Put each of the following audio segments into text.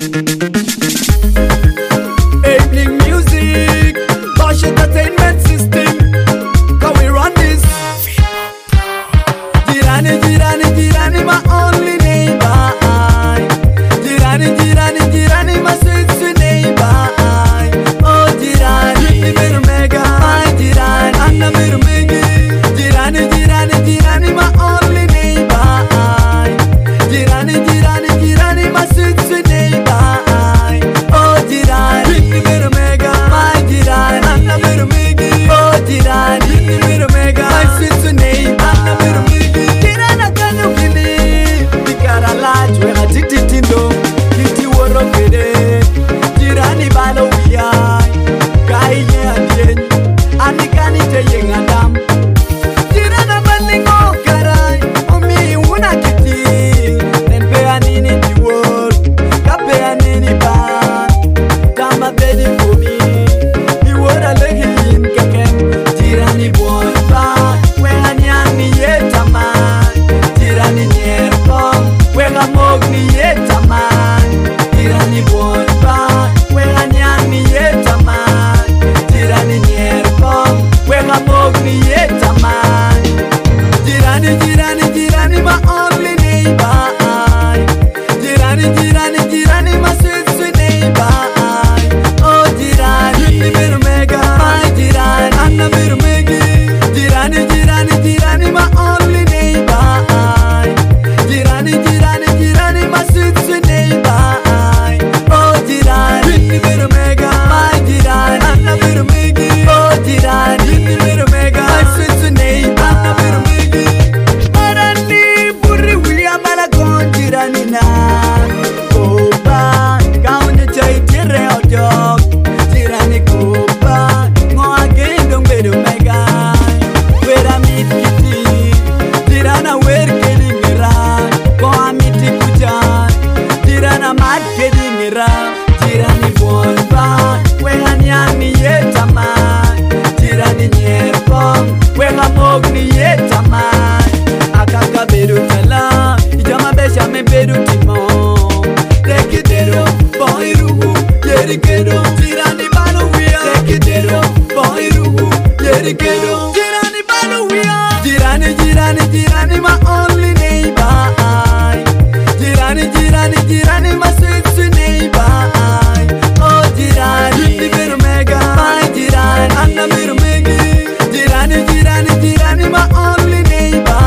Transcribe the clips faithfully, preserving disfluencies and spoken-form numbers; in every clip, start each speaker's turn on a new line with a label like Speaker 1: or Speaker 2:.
Speaker 1: Evening music, Bosch entertainment system. Can we run this? Jirani, jirani, jirani, my only neighbor. Jirani, jirani, jirani, my sweet, sweet neighbor. Oh, jirani, miru mega, my jirani, Anna miru megi. Jirani, jirani, jirani, my only neighbor. Jirani, jirani, jirani, my sweet, sweet neighbor. Oh, jirani, miru mega, my jirani, Anna miru megi. Oh, jirani, miru mega, my sweet, sweet neighbor. Anna miru megi. Jirana kanu kini, dikara laj, wega titi tindo, titi woro kede. Jirani balo wiya, kai ye adien, anikani te yengadam. Jirana balingo karai, omi una kiti, nempe anini tiwor, kape anini ban, tama bedi fomi, iwora lehin kakem. Jirani boy ba, wega nyani yetaman, jirani nyerkong, wega mogni yetaman. Jirani boy ba, wega nyani yetaman, jirani nyerkong, wega mogni yetaman. Jirani, jirani, jirani, my only neighbor. Jirani, jirani, jirani, my sweet, sweet neighbor. Oh, jirani, miru mega, my jirani, Anna miru megi. Jirani, jirani, jirani, my only neighbor. Jirani, jirani, jirani, my sweet, sweet neighbor. Oh, jirani, miru mega, my jirani, Anna miru megi. Oh, jirani, miru mega, my sweet, sweet neighbor. Anna miru megi. Marani buri William Malagon, jirani na. Kopa, kaunye chai tire ojok. Jirani kopa, ngoa gendong bedu mega. Wera mit kiti, jirana wer kedi ngira. Koa miti kujan, jirana mat kedi ngira. Jirani bonba, wega nyani yetaman. Jirani nyerkong, wega mogni yetaman. Akaka bedu tala, ijama besha me bedu timon. Tekidero, boy ruhu, yerikedo. Jirani balo wia, tekidero, boy ruhu, yerikedo. Jirani balo wia. Jirani, jirani, jirani, my only neighbor. Jirani, jirani, jirani, my sweet, sweet neighbor. Oh, jirani, miru mega, my jirani, Anna miru megi. Jirani, jirani, jirani, my only neighbor.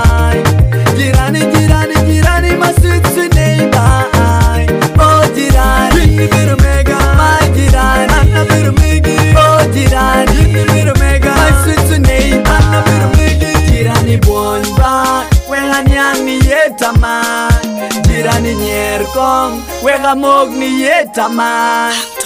Speaker 1: Jirani, jirani, jirani, my sweet, sweet neighbor. Oh, jirani, miru mega, my jirani, Anna miru megi. Oh, jirani, miru mega, my sweet, sweet neighbor. Anna miru megi. Jirani bonba, wega nyani yetaman. Jirani nyerkong, wega mogni yetaman.